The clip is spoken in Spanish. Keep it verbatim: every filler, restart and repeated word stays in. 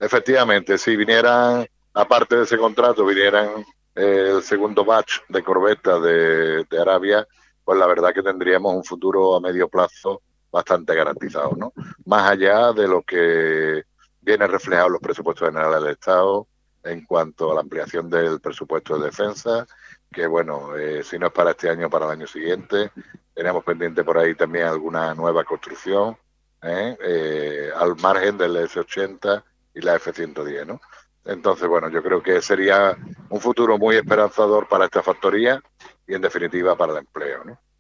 efectivamente, si vinieran, aparte de ese contrato, vinieran eh, el segundo batch de corbetas de, de Arabia, pues la verdad que tendríamos un futuro a medio plazo bastante garantizado, ¿no? Más allá de lo que viene reflejado en los presupuestos generales del Estado en cuanto a la ampliación del presupuesto de defensa, que bueno, eh, si no es para este año, para el año siguiente. Tenemos pendiente por ahí también alguna nueva construcción, ¿eh? Eh, al margen del ese ochenta y la efe ciento diez, ¿no? Entonces, bueno, yo creo que sería un futuro muy esperanzador para esta factoría y, en definitiva, para el empleo, ¿no?